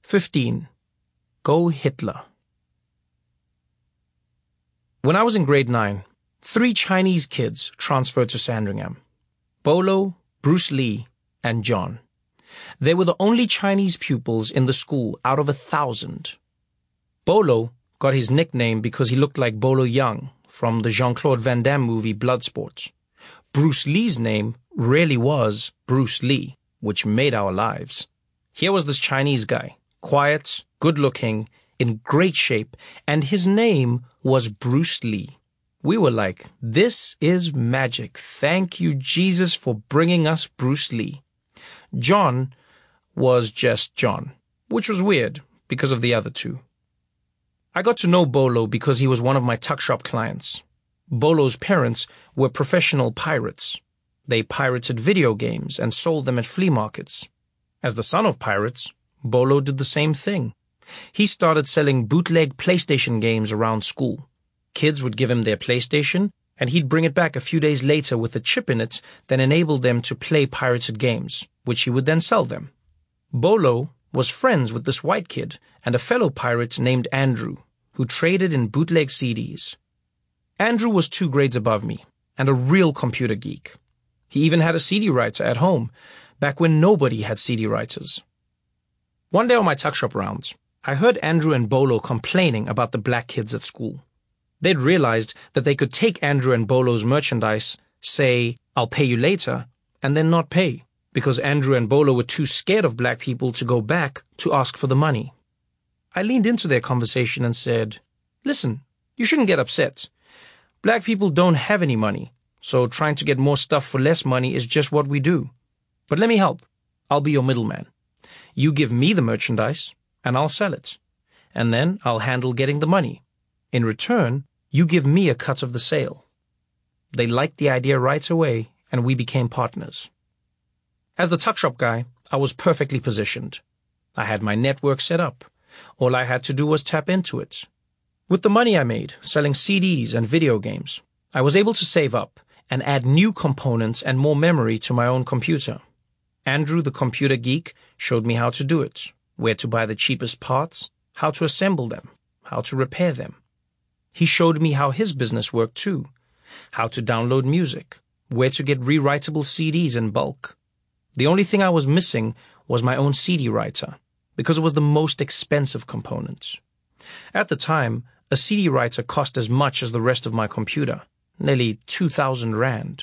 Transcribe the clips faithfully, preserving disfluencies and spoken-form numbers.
fifteen. Go Hitler. When I was in grade nine, three Chinese kids transferred to Sandringham. Bolo, Bruce Lee, and John. They were the only Chinese pupils in the school out of a thousand. Bolo got his nickname because he looked like Bolo Young from the Jean-Claude Van Damme movie Bloodsport. Bruce Lee's name really was Bruce Lee, which made our lives. Here was this Chinese guy, quiet, good-looking, in great shape, and his name was Bruce Lee. We were like, this is magic. Thank you, Jesus, for bringing us Bruce Lee. John was just John, which was weird because of the other two. I got to know Bolo because he was one of my tuck shop clients. Bolo's parents were professional pirates. They pirated video games and sold them at flea markets. As the son of pirates, Bolo did the same thing. He started selling bootleg PlayStation games around school. Kids would give him their PlayStation, and he'd bring it back a few days later with a chip in it that enabled them to play pirated games, which he would then sell them. Bolo was friends with this white kid and a fellow pirate named Andrew, who traded in bootleg C Ds. Andrew was two grades above me and a real computer geek. He even had a C D writer at home, back when nobody had C D writers. One day on my tuck shop rounds, I heard Andrew and Bolo complaining about the black kids at school. They'd realized that they could take Andrew and Bolo's merchandise, say, I'll pay you later, and then not pay, because Andrew and Bolo were too scared of black people to go back to ask for the money. I leaned into their conversation and said, listen, you shouldn't get upset. Black people don't have any money, so trying to get more stuff for less money is just what we do. But let me help. I'll be your middleman. You give me the merchandise, and I'll sell it. And then I'll handle getting the money. In return, you give me a cut of the sale. They liked the idea right away, and we became partners. As the tuck shop guy, I was perfectly positioned. I had my network set up. All I had to do was tap into it. With the money I made selling C Ds and video games, I was able to save up and add new components and more memory to my own computer. Andrew, the computer geek, showed me how to do it, where to buy the cheapest parts, how to assemble them, how to repair them. He showed me how his business worked too, how to download music, where to get rewritable C Ds in bulk. The only thing I was missing was my own C D writer, because it was the most expensive component. At the time, a C D writer cost as much as the rest of my computer, nearly two thousand rand.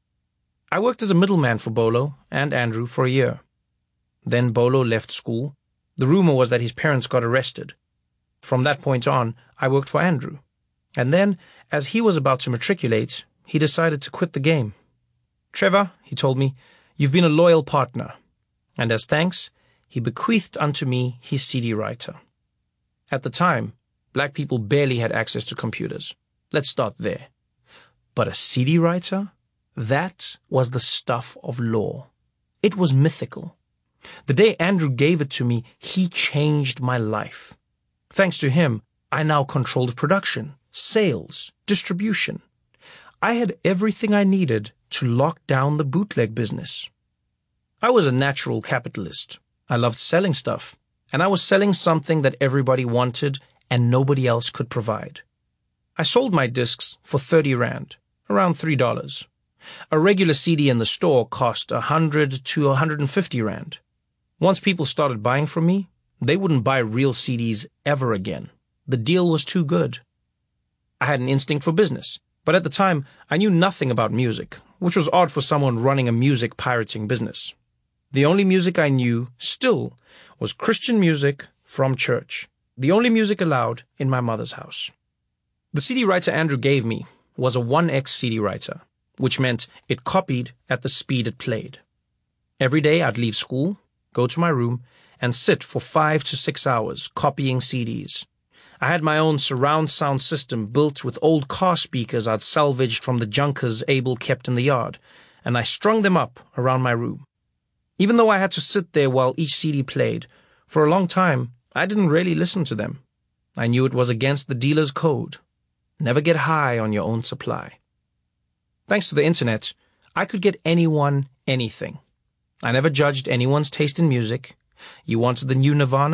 I worked as a middleman for Bolo and Andrew for a year. Then Bolo left school. The rumor was that his parents got arrested. From that point on, I worked for Andrew. And then, as he was about to matriculate, he decided to quit the game. Trevor, he told me, you've been a loyal partner. And as thanks, he bequeathed unto me his C D writer. At the time, black people barely had access to computers. Let's start there. But a C D writer? That was the stuff of law. It was mythical. The day Andrew gave it to me, he changed my life. Thanks to him, I now controlled production, sales, distribution. I had everything I needed to lock down the bootleg business. I was a natural capitalist. I loved selling stuff, and I was selling something that everybody wanted and nobody else could provide. I sold my discs for thirty rand, around three dollars. A regular C D in the store cost one hundred to one hundred fifty rand. Once people started buying from me, they wouldn't buy real C Ds ever again. The deal was too good. I had an instinct for business, but at the time, I knew nothing about music, which was odd for someone running a music pirating business. The only music I knew, still, was Christian music from church, the only music allowed in my mother's house. The C D writer Andrew gave me was a one X C D writer, which meant it copied at the speed it played. Every day I'd leave school, go to my room, and sit for five to six hours copying C Ds. I had my own surround sound system built with old car speakers I'd salvaged from the junkers Abel kept in the yard, and I strung them up around my room. Even though I had to sit there while each C D played, for a long time, I didn't really listen to them. I knew it was against the dealer's code. Never get high on your own supply. Thanks to the internet, I could get anyone anything. I never judged anyone's taste in music. You wanted the new Nirvana?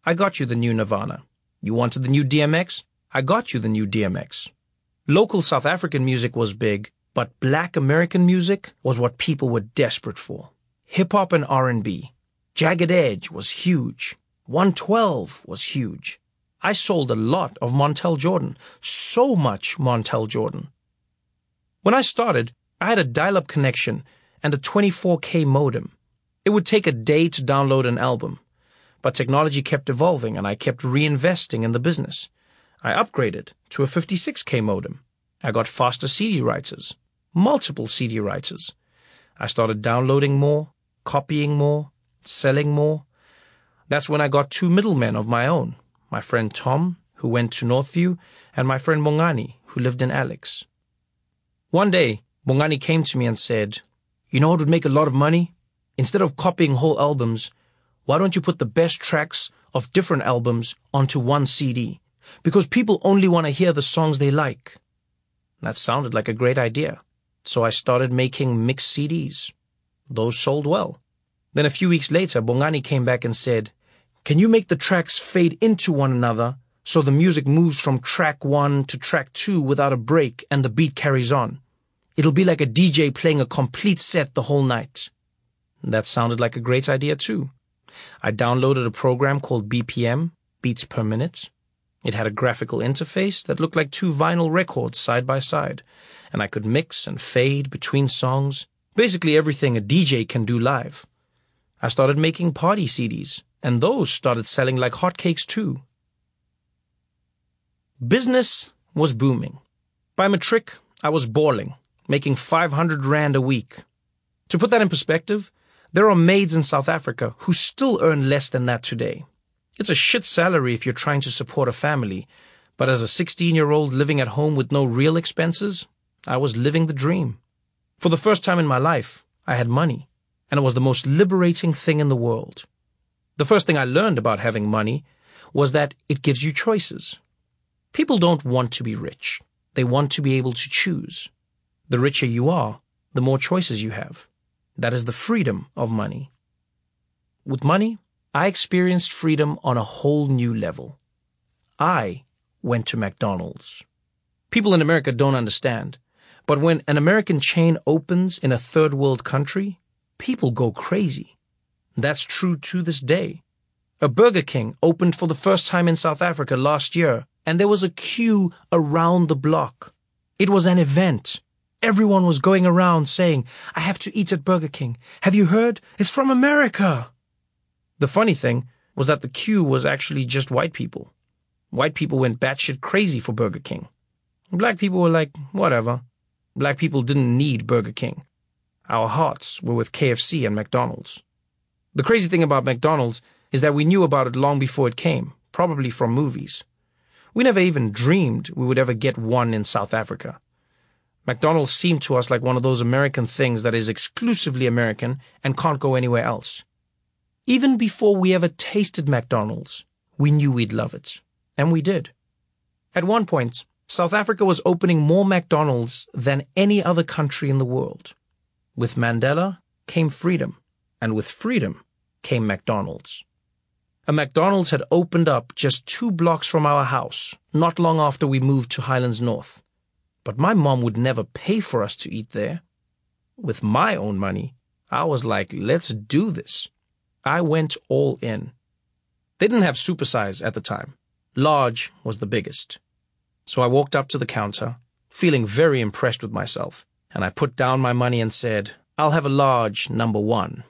I got you the new Nirvana. You wanted the new D M X? I got you the new D M X. Local South African music was big, but black American music was what people were desperate for. Hip-hop and R and B. Jagged Edge was huge. one twelve was huge. I sold a lot of Montel Jordan. So much Montel Jordan. When I started, I had a dial-up connection and a twenty-four K modem. It would take a day to download an album. But technology kept evolving and I kept reinvesting in the business. I upgraded to a fifty-six K modem. I got faster C D writers, multiple C D writers. I started downloading more, copying more, selling more. That's when I got two middlemen of my own, my friend Tom, who went to Northview, and my friend Bongani, who lived in Alex. One day, Bongani came to me and said, "You know what would make a lot of money? Instead of copying whole albums, why don't you put the best tracks of different albums onto one C D? Because people only want to hear the songs they like." That sounded like a great idea. So I started making mixed C Ds. Those sold well. Then a few weeks later, Bongani came back and said, "Can you make the tracks fade into one another so the music moves from track one to track two without a break and the beat carries on? It'll be like a D J playing a complete set the whole night." That sounded like a great idea too. I downloaded a program called B P M, Beats Per Minute. It had a graphical interface that looked like two vinyl records side by side, and I could mix and fade between songs, basically everything a D J can do live. I started making party C Ds, and those started selling like hotcakes too. Business was booming. By matric, I was balling, making five hundred rand a week. To put that in perspective, there are maids in South Africa who still earn less than that today. It's a shit salary if you're trying to support a family, but as a sixteen-year-old living at home with no real expenses, I was living the dream. For the first time in my life, I had money, and it was the most liberating thing in the world. The first thing I learned about having money was that it gives you choices. People don't want to be rich. They want to be able to choose. The richer you are, the more choices you have. That is the freedom of money. With money, I experienced freedom on a whole new level. I went to McDonald's. People in America don't understand, but when an American chain opens in a third world country, people go crazy. That's true to this day. A Burger King opened for the first time in South Africa last year, and there was a queue around the block. It was an event. Everyone was going around saying, "I have to eat at Burger King. Have you heard? It's from America." The funny thing was that the queue was actually just white people. White people went batshit crazy for Burger King. Black people were like, whatever. Black people didn't need Burger King. Our hearts were with K F C and McDonald's. The crazy thing about McDonald's is that we knew about it long before it came, probably from movies. We never even dreamed we would ever get one in South Africa. McDonald's seemed to us like one of those American things that is exclusively American and can't go anywhere else. Even before we ever tasted McDonald's, we knew we'd love it. And we did. At one point, South Africa was opening more McDonald's than any other country in the world. With Mandela came freedom, and with freedom came McDonald's. A McDonald's had opened up just two blocks from our house, not long after we moved to Highlands North. But my mom would never pay for us to eat there. With my own money, I was like, let's do this. I went all in. They didn't have supersize at the time. Large was the biggest. So I walked up to the counter, feeling very impressed with myself, and I put down my money and said, "I'll have a large number one."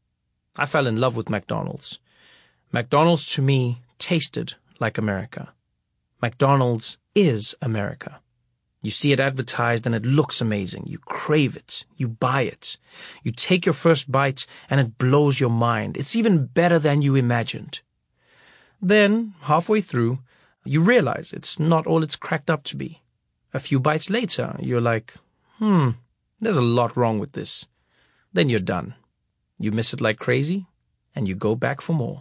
I fell in love with McDonald's. McDonald's to me tasted like America. McDonald's is America. You see it advertised and it looks amazing. You crave it. You buy it. You take your first bite and it blows your mind. It's even better than you imagined. Then, halfway through, you realize it's not all it's cracked up to be. A few bites later, you're like, hmm, there's a lot wrong with this. Then you're done. You miss it like crazy, and you go back for more.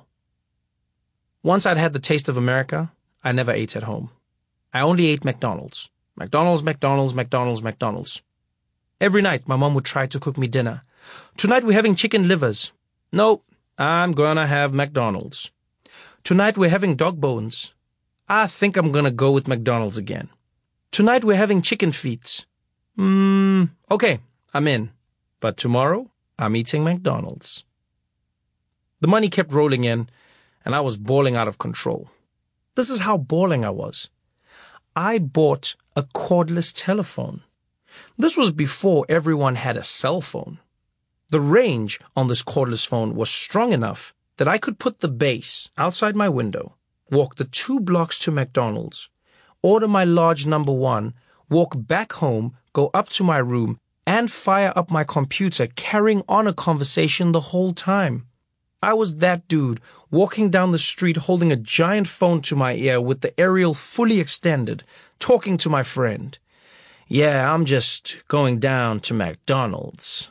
Once I'd had the taste of America, I never ate at home. I only ate McDonald's. McDonald's, McDonald's, McDonald's, McDonald's. Every night, my mom would try to cook me dinner. "Tonight we're having chicken livers." "No, I'm gonna have McDonald's." Tonight we're having dog bones. I think I'm gonna go with McDonald's again. Tonight we're having chicken feet. Hmm, okay, I'm in. But tomorrow, I'm eating McDonald's. The money kept rolling in, and I was balling out of control. This is how balling I was. I bought a cordless telephone. This was before everyone had a cell phone. The range on this cordless phone was strong enough that I could put the base outside my window, walk the two blocks to McDonald's, order my large number one, walk back home, go up to my room, and fire up my computer, carrying on a conversation the whole time. I was that dude, walking down the street holding a giant phone to my ear with the aerial fully extended, talking to my friend. Yeah, I'm just going down to McDonald's.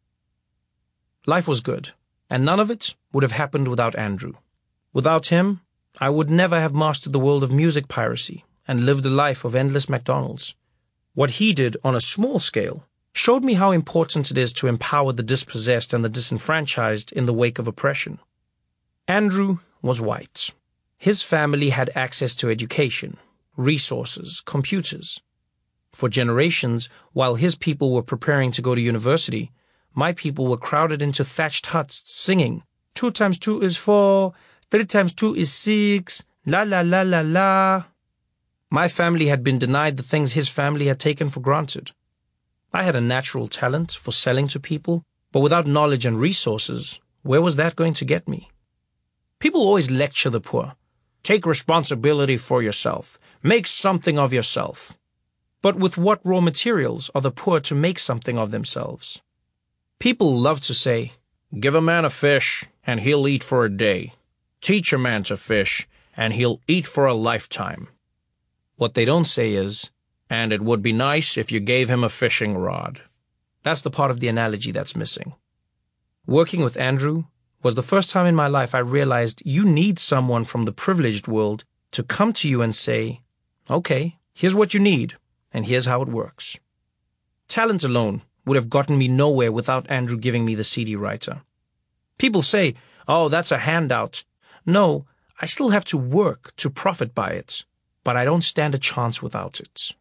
Life was good, and none of it would have happened without Andrew. Without him, I would never have mastered the world of music piracy and lived a life of endless McDonald's. What he did on a small scale showed me how important it is to empower the dispossessed and the disenfranchised in the wake of oppression. Andrew was white. His family had access to education, resources, computers. For generations, while his people were preparing to go to university, my people were crowded into thatched huts singing, two times two is four, three times two is six, la la la la la. My family had been denied the things his family had taken for granted. I had a natural talent for selling to people, but without knowledge and resources, where was that going to get me? People always lecture the poor. Take responsibility for yourself. Make something of yourself. But with what raw materials are the poor to make something of themselves? People love to say, give a man a fish, and he'll eat for a day. Teach a man to fish, and he'll eat for a lifetime. What they don't say is, and it would be nice if you gave him a fishing rod. That's the part of the analogy that's missing. Working with Andrew was the first time in my life I realized you need someone from the privileged world to come to you and say, okay, here's what you need, and here's how it works. Talent alone would have gotten me nowhere without Andrew giving me the C D writer. People say, oh, that's a handout. No, I still have to work to profit by it, but I don't stand a chance without it.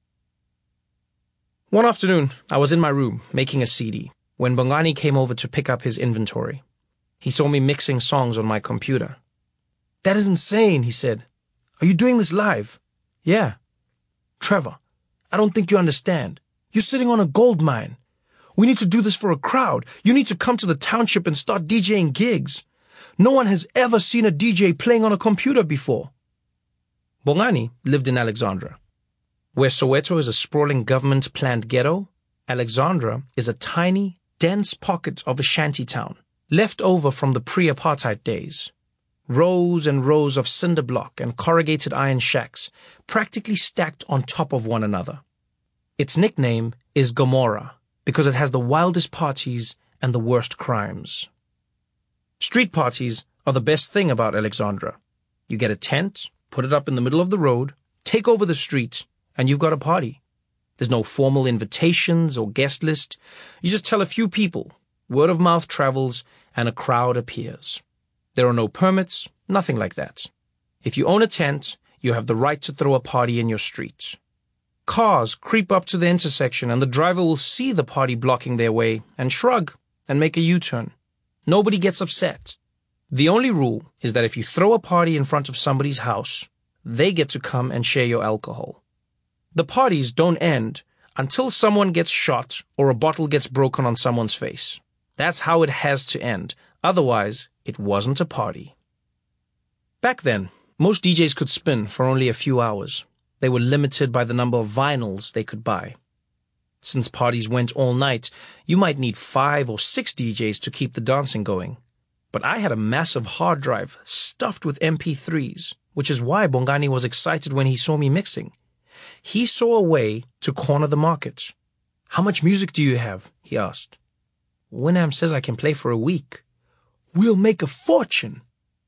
One afternoon, I was in my room making a C D when Bongani came over to pick up his inventory. He saw me mixing songs on my computer. That is insane, he said. Are you doing this live? Yeah. Trevor, I don't think you understand. You're sitting on a gold mine. We need to do this for a crowd. You need to come to the township and start DJing gigs. No one has ever seen a D J playing on a computer before. Bongani lived in Alexandra. Where Soweto is a sprawling government-planned ghetto, Alexandra is a tiny, dense pocket of a shanty town, left over from the pre-apartheid days. Rows and rows of cinder block and corrugated iron shacks practically stacked on top of one another. Its nickname is Gomorrah because it has the wildest parties and the worst crimes. Street parties are the best thing about Alexandra. You get a tent, put it up in the middle of the road, take over the street, and you've got a party. There's no formal invitations or guest list. You just tell a few people, word of mouth travels, and a crowd appears. There are no permits, nothing like that. If you own a tent, you have the right to throw a party in your street. Cars creep up to the intersection and the driver will see the party blocking their way and shrug and make a U-turn. Nobody gets upset. The only rule is that if you throw a party in front of somebody's house, they get to come and share your alcohol. The parties don't end until someone gets shot or a bottle gets broken on someone's face. That's how it has to end. Otherwise, it wasn't a party. Back then, most D Js could spin for only a few hours. They were limited by the number of vinyls they could buy. Since parties went all night, you might need five or six D Js to keep the dancing going. But I had a massive hard drive stuffed with M P threes, which is why Bongani was excited when he saw me mixing. He saw a way to corner the market. How much music do you have? He asked. Winamp says I can play for a week. We'll make a fortune.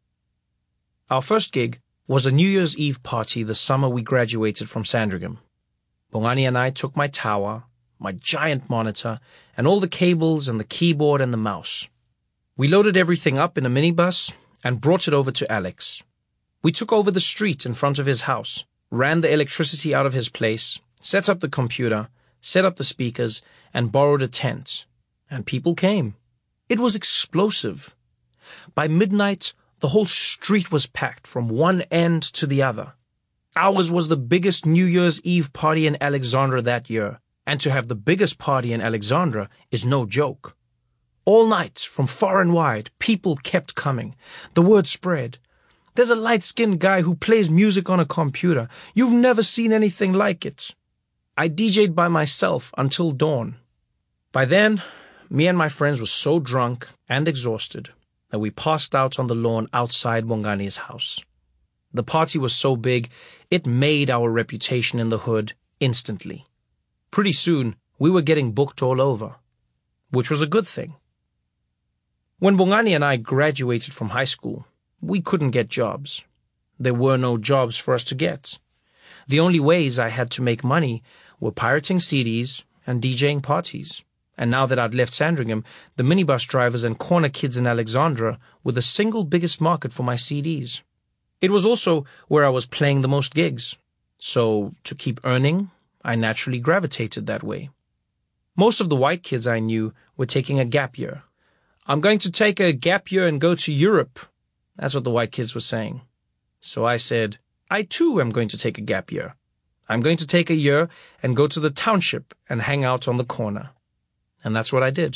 Our first gig was a New Year's Eve party the summer we graduated from Sandringham. Bongani and I took my tower, my giant monitor, and all the cables and the keyboard and the mouse. We loaded everything up in a minibus and brought it over to Alex, We took over the street in front of his house, ran the electricity out of his place, set up the computer, set up the speakers, and borrowed a tent. And people came. It was explosive. By midnight, the whole street was packed from one end to the other. Ours was the biggest New Year's Eve party in Alexandra that year, and to have the biggest party in Alexandra is no joke. All night, from far and wide, people kept coming. The word spread. There's a light-skinned guy who plays music on a computer. You've never seen anything like it. I D J'd by myself until dawn. By then, me and my friends were so drunk and exhausted that we passed out on the lawn outside Bongani's house. The party was so big, it made our reputation in the hood instantly. Pretty soon, we were getting booked all over, which was a good thing. When Bongani and I graduated from high school, we couldn't get jobs. There were no jobs for us to get. The only ways I had to make money were pirating C Ds and DJing parties. And now that I'd left Sandringham, the minibus drivers and corner kids in Alexandra were the single biggest market for my C Ds. It was also where I was playing the most gigs. So, to keep earning, I naturally gravitated that way. Most of the white kids I knew were taking a gap year. I'm going to take a gap year and go to Europe. That's what the white kids were saying. So I said, I too am going to take a gap year. I'm going to take a year and go to the township and hang out on the corner. And that's what I did.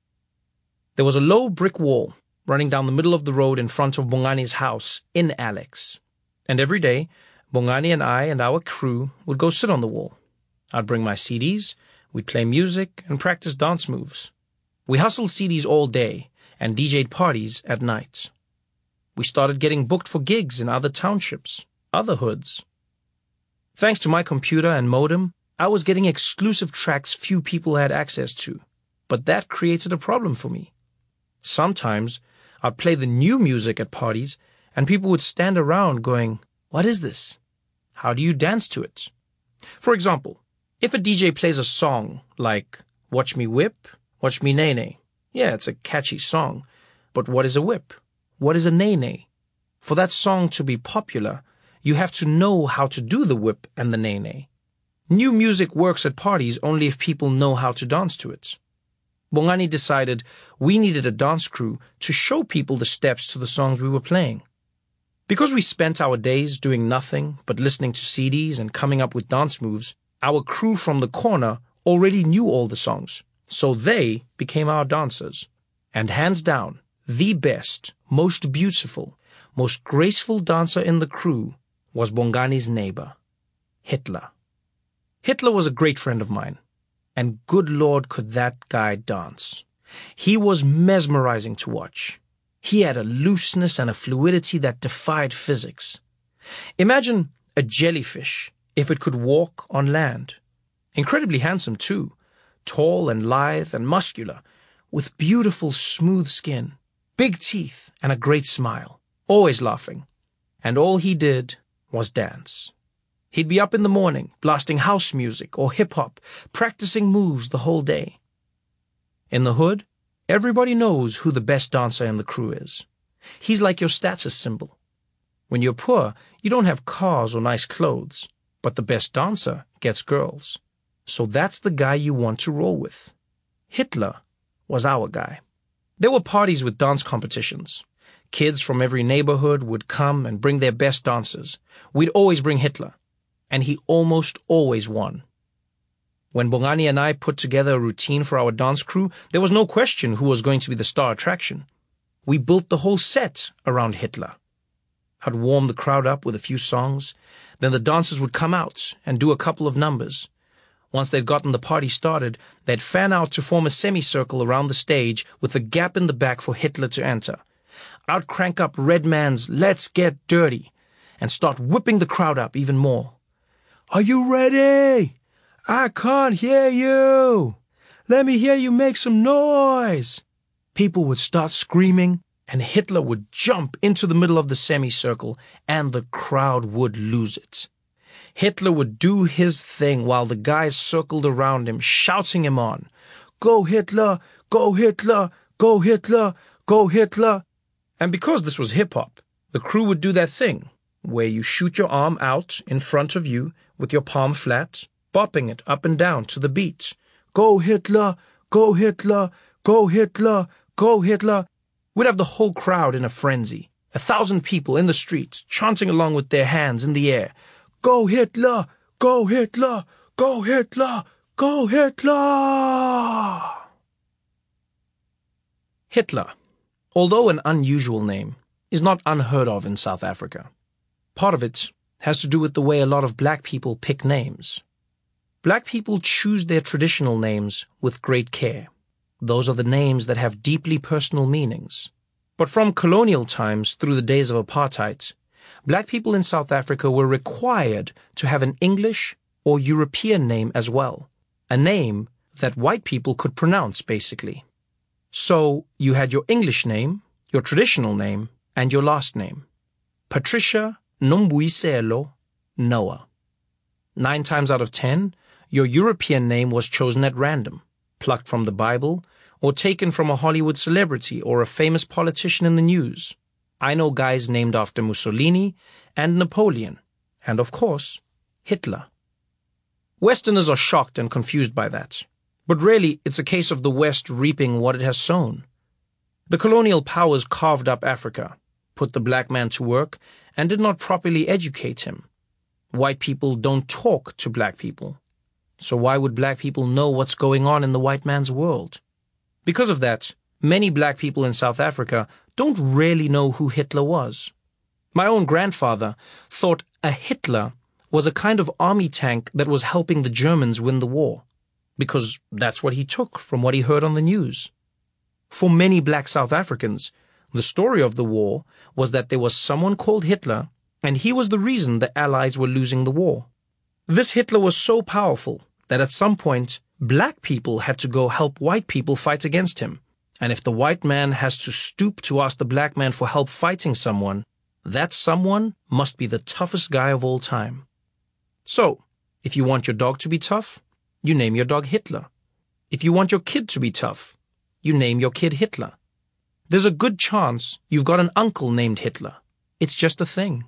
There was a low brick wall running down the middle of the road in front of Bongani's house in Alex. And every day, Bongani and I and our crew would go sit on the wall. I'd bring my C Ds, we'd play music and practice dance moves. We hustled C Ds all day and D J'd parties at night. We started getting booked for gigs in other townships, other hoods. Thanks to my computer and modem, I was getting exclusive tracks few people had access to. But that created a problem for me. Sometimes I'd play the new music at parties and people would stand around going, "What is this? How do you dance to it?" For example, if a D J plays a song like Watch Me Whip, Watch Me Nae Nae, yeah, it's a catchy song, but what is a whip? What is a nae nae? For that song to be popular, you have to know how to do the whip and the nae nae. New music works at parties only if people know how to dance to it. Bongani decided we needed a dance crew to show people the steps to the songs we were playing. Because we spent our days doing nothing but listening to C Ds and coming up with dance moves, our crew from the corner already knew all the songs, so they became our dancers. And hands down, the best, most beautiful, most graceful dancer in the crew was Bongani's neighbor, Hitler. Hitler was a great friend of mine. And good Lord, could that guy dance. He was mesmerizing to watch. He had a looseness and a fluidity that defied physics. Imagine a jellyfish if it could walk on land. Incredibly handsome too, tall and lithe and muscular, with beautiful smooth skin, big teeth and a great smile, always laughing. And all he did was dance. He'd be up in the morning, blasting house music or hip-hop, practicing moves the whole day. In the hood, everybody knows who the best dancer in the crew is. He's like your status symbol. When you're poor, you don't have cars or nice clothes, but the best dancer gets girls. So that's the guy you want to roll with. Hitler was our guy. There were parties with dance competitions. Kids from every neighborhood would come and bring their best dancers. We'd always bring Hitler. And he almost always won. When Bongani and I put together a routine for our dance crew, there was no question who was going to be the star attraction. We built the whole set around Hitler. I'd warm the crowd up with a few songs, then the dancers would come out and do a couple of numbers. Once they'd gotten the party started, they'd fan out to form a semicircle around the stage with a gap in the back for Hitler to enter. I'd crank up Redman's "Let's Get Dirty" and start whipping the crowd up even more. "Are you ready? I can't hear you. Let me hear you make some noise." People would start screaming, and Hitler would jump into the middle of the semicircle, and the crowd would lose it. Hitler would do his thing while the guys circled around him, shouting him on. "Go Hitler! Go Hitler! Go Hitler! Go Hitler!" And because this was hip-hop, the crew would do their thing. where you shoot your arm out in front of you with your palm flat, bopping it up and down to the beat. Go Hitler! Go Hitler! Go Hitler! Go Hitler! We'd have the whole crowd in a frenzy. A thousand people in the streets chanting along with their hands in the air. Go Hitler! Go Hitler! Go Hitler! Go Hitler! Hitler, although an unusual name, is not unheard of in South Africa. Part of it has to do with the way a lot of black people pick names. Black people choose their traditional names with great care. Those are the names that have deeply personal meanings. But from colonial times through the days of apartheid, black people in South Africa were required to have an English or European name as well, a name that white people could pronounce, basically. So you had your English name, your traditional name, and your last name. Patricia Nombuyiselo Noah. Nine times out of ten, your European name was chosen at random, plucked from the Bible, or taken from a Hollywood celebrity or a famous politician in the news. I know guys named after Mussolini and Napoleon, and of course, Hitler. Westerners are shocked and confused by that, but really it's a case of the West reaping what it has sown. The colonial powers carved up Africa, put the black man to work, and did not properly educate him. White people don't talk to black people. So why would black people know what's going on in the white man's world? Because of that, many black people in South Africa don't really know who Hitler was. My own grandfather thought a Hitler was a kind of army tank that was helping the Germans win the war, because that's what he took from what he heard on the news. For many black South Africans, the story of the war was that there was someone called Hitler, and he was the reason the Allies were losing the war. This Hitler was so powerful that at some point, black people had to go help white people fight against him. And if the white man has to stoop to ask the black man for help fighting someone, that someone must be the toughest guy of all time. So, if you want your dog to be tough, you name your dog Hitler. If you want your kid to be tough, you name your kid Hitler. There's a good chance you've got an uncle named Hitler. It's just a thing.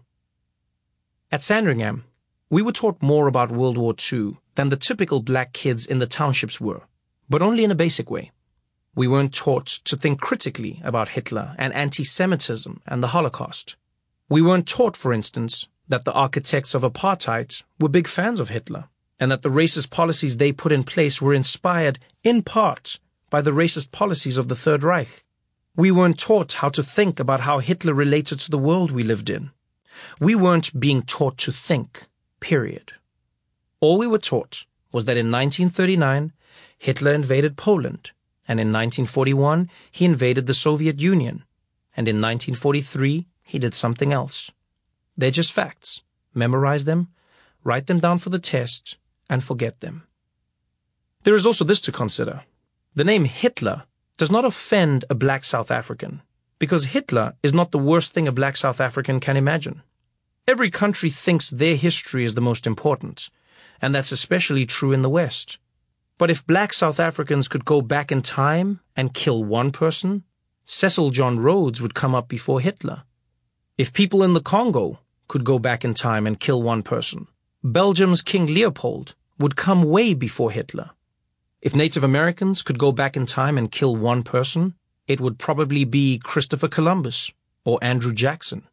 At Sandringham, we were taught more about World War Two than the typical black kids in the townships were, but only in a basic way. We weren't taught to think critically about Hitler and anti-Semitism and the Holocaust. We weren't taught, for instance, that the architects of apartheid were big fans of Hitler, and that the racist policies they put in place were inspired, in part, by the racist policies of the Third Reich. We weren't taught how to think about how Hitler related to the world we lived in. We weren't being taught to think, period. All we were taught was that in nineteen thirty-nine, Hitler invaded Poland, and in nineteen forty-one, he invaded the Soviet Union, and in nineteen forty-three, he did something else. They're just facts. Memorize them, write them down for the test, and forget them. There is also this to consider. The name Hitler does not offend a black South African, because Hitler is not the worst thing a black South African can imagine. Every country thinks their history is the most important, and that's especially true in the West. But if black South Africans could go back in time and kill one person, Cecil John Rhodes would come up before Hitler. If people in the Congo could go back in time and kill one person, Belgium's King Leopold would come way before Hitler. If Native Americans could go back in time and kill one person, it would probably be Christopher Columbus or Andrew Jackson.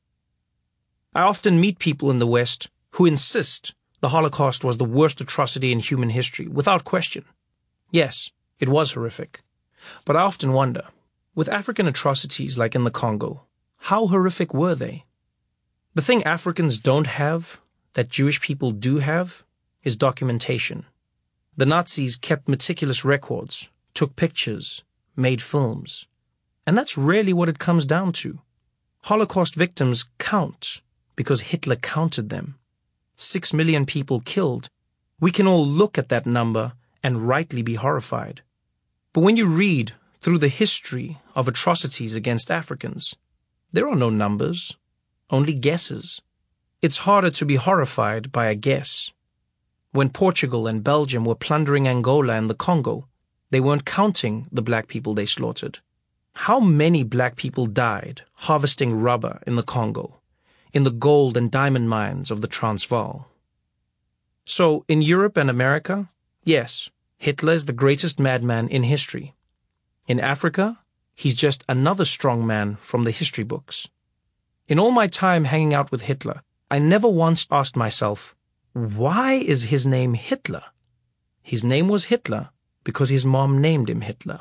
I often meet people in the West who insist the Holocaust was the worst atrocity in human history, without question. Yes, it was horrific. But I often wonder, with African atrocities like in the Congo, how horrific were they? The thing Africans don't have, that Jewish people do have, is documentation. The Nazis kept meticulous records, took pictures, made films. And that's really what it comes down to. Holocaust victims count because Hitler counted them. Six million people killed. We can all look at that number and rightly be horrified. But when you read through the history of atrocities against Africans, there are no numbers, only guesses. It's harder to be horrified by a guess. When Portugal and Belgium were plundering Angola and the Congo, they weren't counting the black people they slaughtered. How many black people died harvesting rubber in the Congo? in the gold and diamond mines of the Transvaal. So, in Europe and America, yes, Hitler is the greatest madman in history. In Africa, he's just another strong man from the history books. In all my time hanging out with Hitler, I never once asked myself, why is his name Hitler? His name was Hitler because his mom named him Hitler.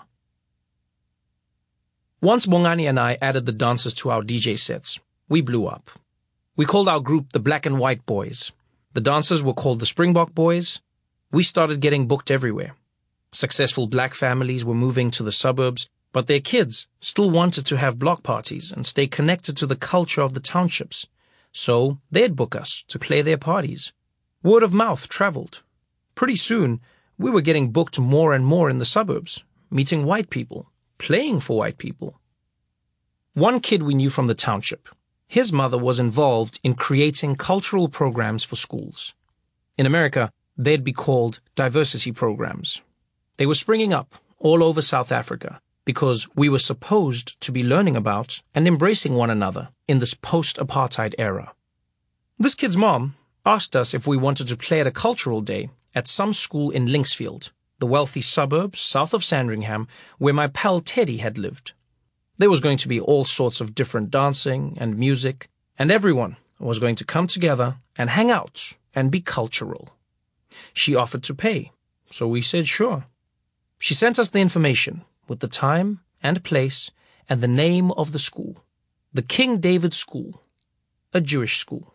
Once Bongani and I added the dancers to our D J sets, we blew up. We called our group the Black and White Boys. The dancers were called the Springbok Boys. We started getting booked everywhere. Successful black families were moving to the suburbs, but their kids still wanted to have block parties and stay connected to the culture of the townships. So they'd book us to play their parties. Word of mouth traveled. Pretty soon, we were getting booked more and more in the suburbs, meeting white people, playing for white people. One kid we knew from the township, his mother was involved in creating cultural programs for schools. In America, they'd be called diversity programs. They were springing up all over South Africa because we were supposed to be learning about and embracing one another in this post-apartheid era. This kid's mom asked us if we wanted to play at a cultural day at some school in Linksfield, the wealthy suburb south of Sandringham where my pal Teddy had lived. There was going to be all sorts of different dancing and music, and everyone was going to come together and hang out and be cultural. She offered to pay, so we said sure. She sent us the information with the time and place and the name of the school, the King David School, a Jewish school.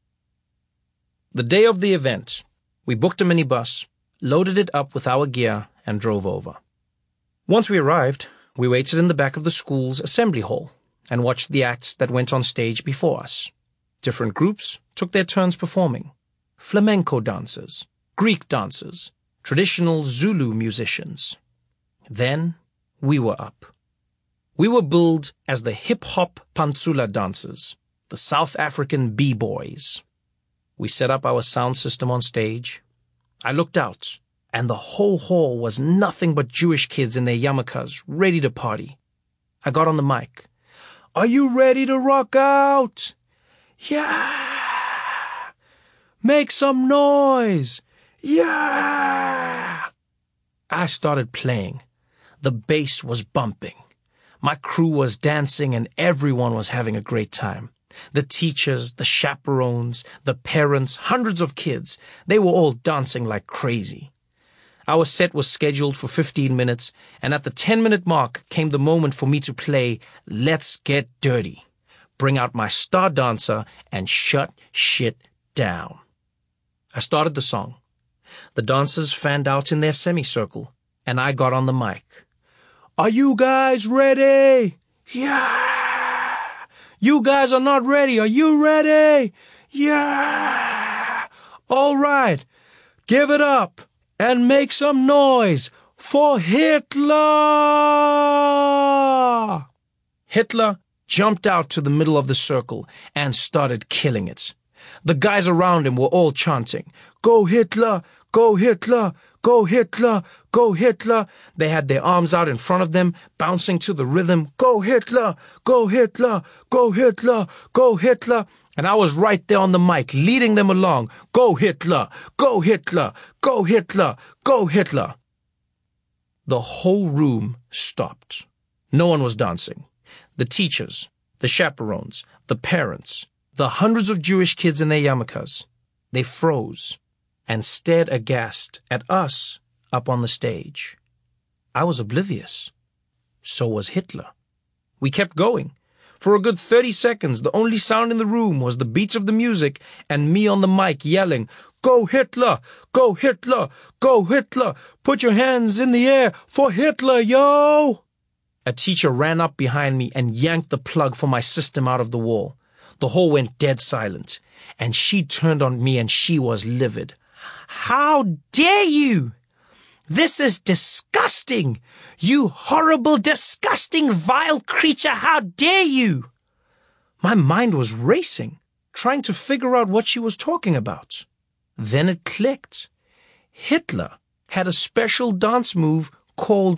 The day of the event, we booked a minibus, loaded it up with our gear, and drove over. Once we arrived, we waited in the back of the school's assembly hall and watched the acts that went on stage before us. Different groups took their turns performing. Flamenco dancers, Greek dancers, traditional Zulu musicians. Then we were up. We were billed as the hip-hop Pantsula dancers, the South African b-boys. We set up our sound system on stage. I looked out, and the whole hall was nothing but Jewish kids in their yarmulkes, ready to party. I got on the mic. Are you ready to rock out? Yeah! Make some noise! Yeah! I started playing. The bass was bumping. My crew was dancing and everyone was having a great time. The teachers, the chaperones, the parents, hundreds of kids, they were all dancing like crazy. Our set was scheduled for fifteen minutes, and at the ten-minute mark came the moment for me to play Let's Get Dirty, bring out my star dancer, and shut shit down. I started the song. The dancers fanned out in their semicircle, and I got on the mic. Are you guys ready? Yeah! You guys are not ready. Are you ready? Yeah! All right. Give it up and make some noise for Hitler! Hitler jumped out to the middle of the circle and started killing it. The guys around him were all chanting, Go Hitler! Go Hitler! Go Hitler! Go Hitler! They had their arms out in front of them, bouncing to the rhythm, Go Hitler! Go Hitler! Go Hitler! Go Hitler! And I was right there on the mic, leading them along, Go Hitler! Go Hitler! Go Hitler! Go Hitler! The whole room stopped. No one was dancing. The teachers, the chaperones, the parents, the hundreds of Jewish kids in their yarmulkes, they froze and stared aghast at us up on the stage. I was oblivious. So was Hitler. We kept going. For a good thirty seconds, the only sound in the room was the beats of the music and me on the mic yelling, Go Hitler! Go Hitler! Go Hitler! Put your hands in the air for Hitler, yo! A teacher ran up behind me and yanked the plug for my system out of the wall. The hall went dead silent, and she turned on me and she was livid. How dare you! This is disgusting! You horrible, disgusting, vile creature, how dare you! My mind was racing, trying to figure out what she was talking about. Then it clicked. Hitler had a special dance move called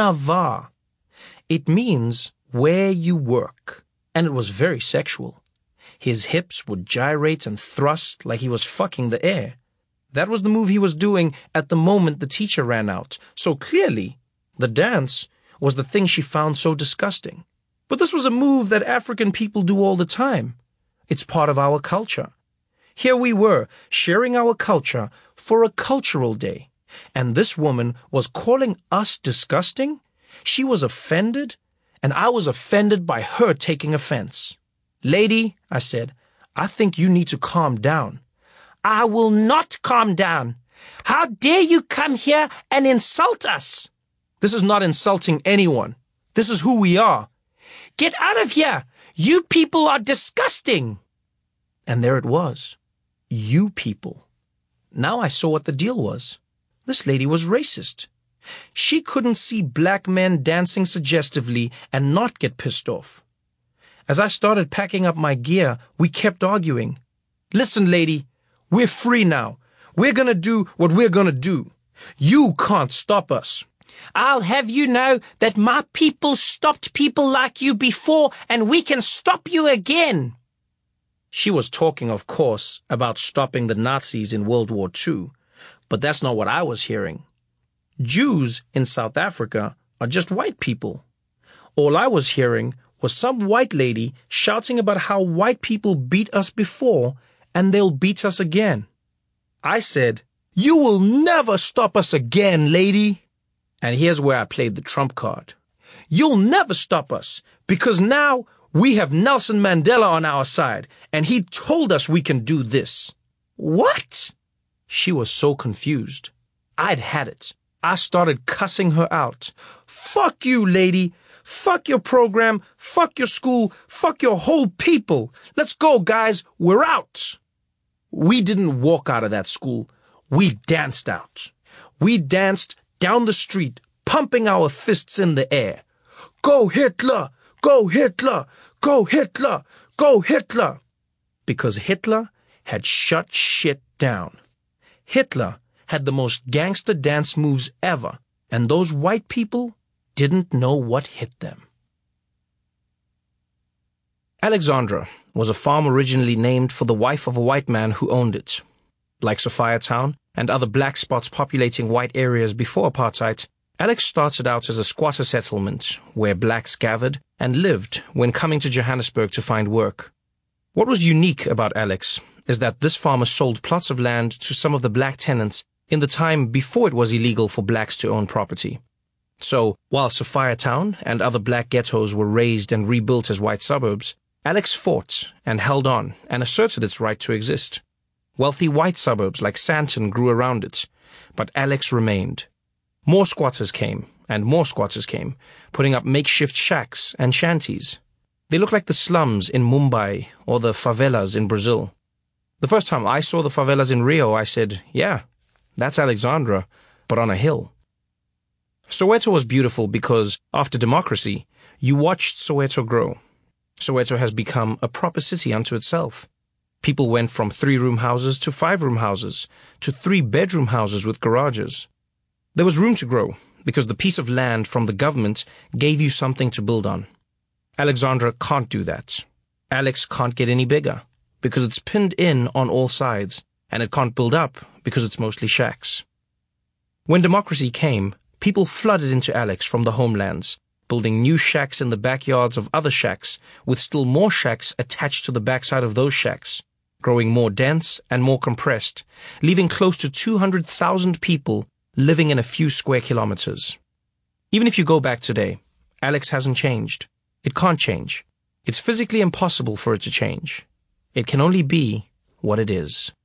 Uspanava. It means where you work, and it was very sexual. His hips would gyrate and thrust like he was fucking the air. That was the move he was doing at the moment the teacher ran out. So clearly, the dance was the thing she found so disgusting. But this was a move that African people do all the time. It's part of our culture. Here we were, sharing our culture for a cultural day. And this woman was calling us disgusting? She was offended, and I was offended by her taking offense. Lady, I said, I think you need to calm down. I will not calm down. How dare you come here and insult us? This is not insulting anyone. This is who we are. Get out of here. You people are disgusting. And there it was. You people. Now I saw what the deal was. This lady was racist. She couldn't see black men dancing suggestively and not get pissed off. As I started packing up my gear, we kept arguing. Listen, lady, we're free now. We're gonna do what we're gonna do. You can't stop us. I'll have you know that my people stopped people like you before, and we can stop you again. She was talking, of course, about stopping the Nazis in World War Two, but that's not what I was hearing. Jews in South Africa are just white people. All I was hearing was some white lady shouting about how white people beat us before and they'll beat us again. I said, you will never stop us again, lady. And here's where I played the trump card. You'll never stop us because now we have Nelson Mandela on our side and he told us we can do this. What? She was so confused. I'd had it. I started cussing her out. Fuck you, lady. Fuck your program. Fuck your school. Fuck your whole people. Let's go, guys. We're out. We didn't walk out of that school. We danced out. We danced down the street, pumping our fists in the air. Go Hitler! Go Hitler! Go Hitler! Go Hitler! Because Hitler had shut shit down. Hitler had the most gangster dance moves ever, and those white people didn't know what hit them. Alexandra was a farm originally named for the wife of a white man who owned it. Like Sophiatown and other black spots populating white areas before apartheid, Alex started out as a squatter settlement where blacks gathered and lived when coming to Johannesburg to find work. What was unique about Alex is that this farmer sold plots of land to some of the black tenants in the time before it was illegal for blacks to own property. So, while Sophiatown and other black ghettos were razed and rebuilt as white suburbs, Alex fought and held on and asserted its right to exist. Wealthy white suburbs like Sandton grew around it, but Alex remained. More squatters came, and more squatters came, putting up makeshift shacks and shanties. They looked like the slums in Mumbai or the favelas in Brazil. The first time I saw the favelas in Rio, I said, yeah, that's Alexandra, but on a hill. Soweto was beautiful because, after democracy, you watched Soweto grow. Soweto has become a proper city unto itself. People went from three-room houses to five-room houses to three-bedroom houses with garages. There was room to grow because the piece of land from the government gave you something to build on. Alexandra can't do that. Alex can't get any bigger because it's pinned in on all sides, and it can't build up because it's mostly shacks. When democracy came, people flooded into Alex from the homelands, building new shacks in the backyards of other shacks, with still more shacks attached to the backside of those shacks, growing more dense and more compressed, leaving close to two hundred thousand people living in a few square kilometers. Even if you go back today, Alex hasn't changed. It can't change. It's physically impossible for it to change. It can only be what it is.